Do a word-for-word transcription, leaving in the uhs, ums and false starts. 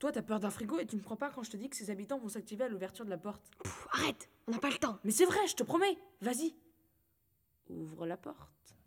Toi, t'as peur d'un frigo et tu me crois pas quand je te dis que ses habitants vont s'activer à l'ouverture de la porte. Pff, arrête, on n'a pas le temps. Mais c'est vrai, je te promets. Vas-y. Ouvre la porte.